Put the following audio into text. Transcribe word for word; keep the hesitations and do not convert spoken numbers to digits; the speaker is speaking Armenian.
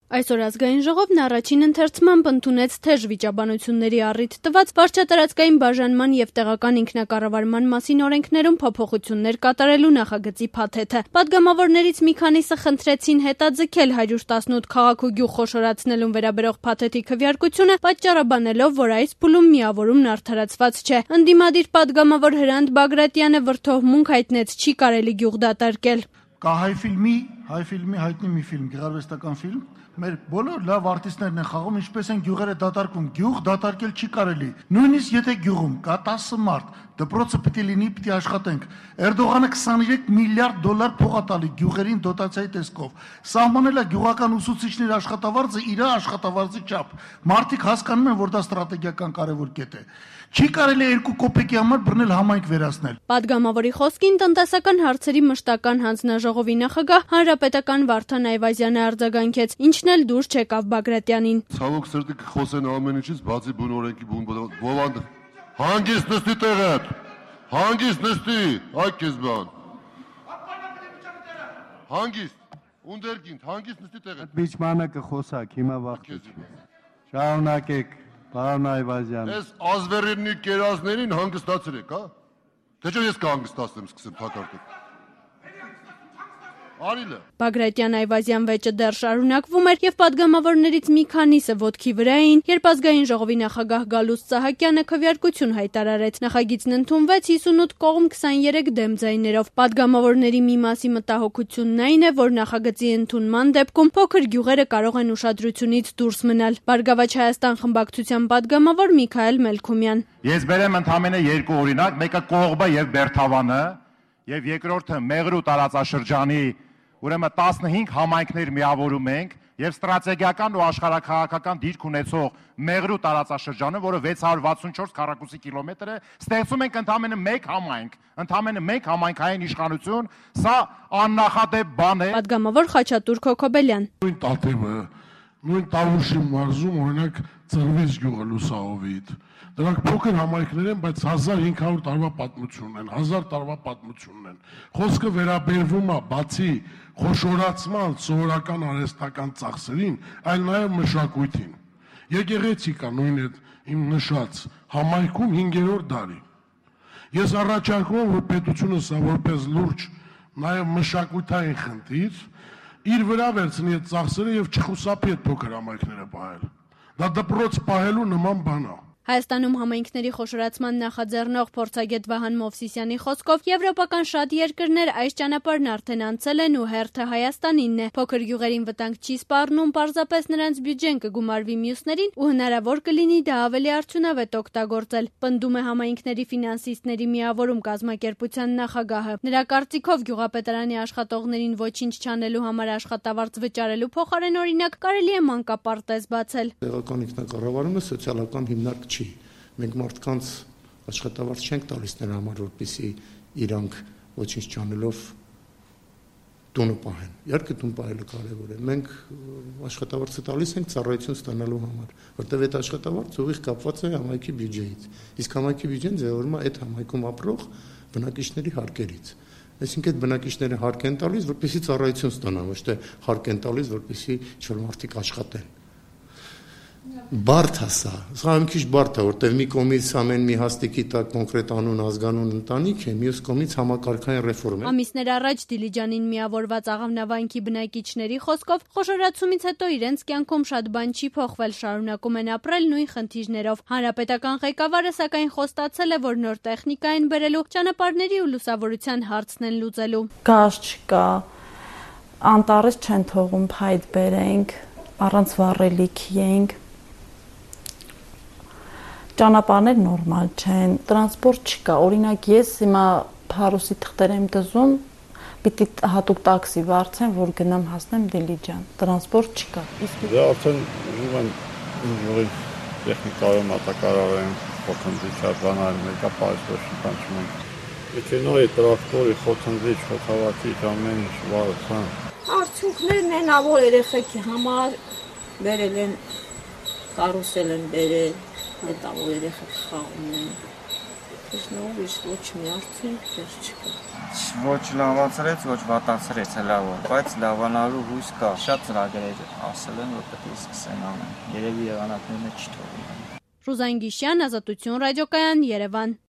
Այսօր ազգային ժողովն առաջին ընթերցմամբ ընդունեց թեժ վիճաբանությունների առիթ տված վարչատարածքային բաժանման եւ տեղական ինքնակառավարման մասին օրենքներում փոփոխություններ կատարելու նախագծի փաթեթը։ Պատգամավորներից մի քանիսը խնդրեցին հետաձգել հարյուր տասնութ քաղաք ու գյուղ խոշորացնելուն վերաբերող փաթեթի քվեարկությունը, պատճառաբանելով, որ այս փուլում միավորումն արդարացված չէ։ Ընդդիմադիր պատգամավոր Հրանտ Բագրատյանը վրդովմունք հայտնեց, չի կարելի գյուղ դատարկել։ Կա հայ ֆիլմի, հայ ֆիլմի հայտնի մի ֆիլմ, գեղարվեստական ֆիլմ, մեր բոլոր լավ արտիստներն են խաղում, ինչպես են գյուղերը դատարկում, գյուղ դատարկել չի կարելի։ Նույնիսկ եթե գյուղում կա տասը մարդ, դպրոցը պետք է լինի, պետք է աշխատենք։ Էրդողանը քսաներեք միլիարդ դոլար փող է տալի գյուղերին դոտացիայի տեսքով։ Սահմանել է գյուղական ուսուցիչների աշխատավարձը իր աշխատավարձի չափ։ Մարդիկ հասկանում են, որ դա ստրատեգիական կարևոր կետ է։ Չի կարելի երկու կոպեկի համար բռնել համայնք վերացնել։ Պատգամավորի խոսքին տնտեսական հարցերի մշտական հանձնաժողովի նախագահ հանրապետական Վարդան Այվազյանը արձագանքեց, ինչն էլ դուր չեկավ Բագրատյանին։ Ցավոք սրտի խոսեն ամեն ինչից, բացի բուն օրենքի բուն բովանդ։ Հանգիստ նստի տեղդ։ Հանգիստ նստի, այ քեզ բան։ Հանգիստ, ունդերգինդ, հանգիստ նստի տեղդ։ Միջմանը կխոսակ, հիմա վախտ։ Շարունակեք, պարոն Այվազյան։ Ես ազվերենի կերազներին հանգստացրեք, հա։ Թե չէ ես կհանգստացնեմ, սկսեմ թակարդել։ Արիլը։ Բագրատյան Այվազյան վեճը դեռ շարունակվում էր եւ պատգամավորներից մի քանիսը ոտքի վրա էին, երբ ազգային ժողովի նախագահ Գալուստ Սահակյանը քվեարկություն հայտարարեց։ Նախագիծն ընդունվեց հիսունութ կողմ քսաներեք դեմ ձայներով։ Պատգամավորների մի մասի մտահոգությունն այն է, որ նախագծի ընդունման դեպքում փոքր գյուղերը կարող են ուշադրությունից դուրս մնալ։ Բարգավաճ Հայաստան խմբակցության պատգամավոր Միքայել Մելքումյան։ Ես բերեմ ընդամենը երկու օրինակ, մեկը Կողբը եւ Բերթավանը, եւ երկրորդը Մեղրու տարածաշրջանի ուրեմն տասնհինգ համայնքներ միավորում ենք եւ ստրատեգիական ու աշխարհաքաղաքական դիրք ունեցող Մեղրու տարածաշրջանը, որը վեց հարյուր վաթսունչորս քառակուսի կիլոմետր է, ստեղծում ենք ընդամենը մեկ համայնք, ընդամենը մեկ համայնքային իշխանություն, սա աննախադեպ բան է։ Պատգամավոր Խաչատուր Քոքոբելյան։ Նույն Տաթևը, նույն Տավուշի մարզում օրինակ ծրվից գյուղը Լուսահովիտ։ Դրանք փոքր համայնքներ են, բայց հազար հինգ հարյուր տարվա պատմություն են, հազար տարվա պատմություն են։ Խոսքը վերաբերվում է բացի խոշորացման սովորական արհեստական ծախսերին, այլ նաև մշակույթին։ Եկեղեցիկա նույն այդ իմ նշած համայնքում հինգերորդ դարի։ Ես առաջարկում եմ, որ պետությունը սա որպես լուրջ նաև մշակութային խնդիր իր վրա վերցնի այդ ծախսերը եւ չխուսափի այդ փոքր համայնքները պահել։ Դա դպրոց պահելու նման բան է։ Հայաստանում համայնքների խոշորացման նախաձեռնող փորձագետ Վահան Մովսիսյանի խոսքով եվրոպական շատ երկրներ այս ճանապարհն արդեն անցել են ու հերթը Հայաստանինն է։ Փոքր գյուղերին վտանգ չի սպառնում, պարզապես նրանց բյուջեն կգումարվի մյուսներին ու հնարավոր կլինի դա ավելի արդյունավետ օգտագործել, պնդում է համայնքների ֆինանսիստների միավորում կազմակերպության նախագահը։ Նրա կարծիքով գյուղապետարանի աշխատողներին ոչինչ չանելու համար աշխատավարձ վճարելու փոխարեն օրինակ կարելի է մանկապարտեզ բացել։ Տեղական ինքնակառավարումը սոցիալական հիմնարկ չի։ Մենք մարդկանց աշխատավարձ չենք տալիս նրա համար, որպեսզի իրանք ոչինչ չանելով տունը պահեն։ Իհարկե տուն պահելը կարևոր է։ Մենք աշխատավարձը տալիս ենք ծառայություն ստանալու համար, որտեղ այդ աշխատավարձը ուղիղ կապված է համայնքի բյուջեից։ Իսկ համայնքի բյուջեն ձևավորվում է այդ համայնքում ապրող բնակիչների հարկերից։ Այսինքն այդ բնակիչները հարկ են տալիս, որպեսզի ծառայություն ստանան, ոչ թե հարկ են տալիս, որպեսզի ինչ-որ մարդիկ աշխատեն։ Բարդ է սա, սա մի քիչ բարդ է, որտեղ մի կողմից ամեն մի հաստիկի տակ կոնկրետ անուն, ազգանուն ընտանիք է, մյուս կողմից համակարգային ռեֆորմ է։ Ամիսներ առաջ Դիլիջանին միավորված Աղավնավանքի բնակիչների խոսքով խոշորացումից հետո իրենց կյանքում շատ բան չի փոխվել, շարունակում են ապրել նույն խնդիրներով։ Հանրապետական ղեկավարը սակայն խոստացել է, որ նոր տեխնիկա են բերելու, ճանապարհների ու լուսավորության հարցն են լուծելու։ Գազ չկա, անտառից չեն թողում փայտ բերենք, առանց վառելիքի ենք։ Ճանապարհներ նորմալ չեն, տրանսպորտ չկա, օրինակ ես հիմա Փարուսի թղթեր եմ դզում, պիտի հատուկ տաքսի վարձեմ, որ գնամ հասնեմ Դիլիջան, տրանսպորտ չկա։ Իսկ դա արդեն ուղղակի ուղի տեխնիկայով մատակարարեն, խոթնդիչ բաներ, մեկա պարիսպոր շփան չունեն։ Մեքենայի, տրակտորի, խոթնդիչ, խոթավակի ամեն ինչ վարության։ Արդյունքներն են, որ երեխեքի համար բերել են, կարուսել են բերել։ Հետո երեխեք խաղում են։ Իսկ նույնիսկ ոչ մի արդյունք դեռ չկա։ Ոչ լավացրեց, ոչ վատացրեց, լավ, բայց լավանալու հույս կա։ Շատ ծրագրեր ասել են, որ պետք է սկսեն անել։ Երևի եղանակներն չթողնեն։ Ռուզան Գիշյան, Ազատություն ռադիոկայան, Երևան։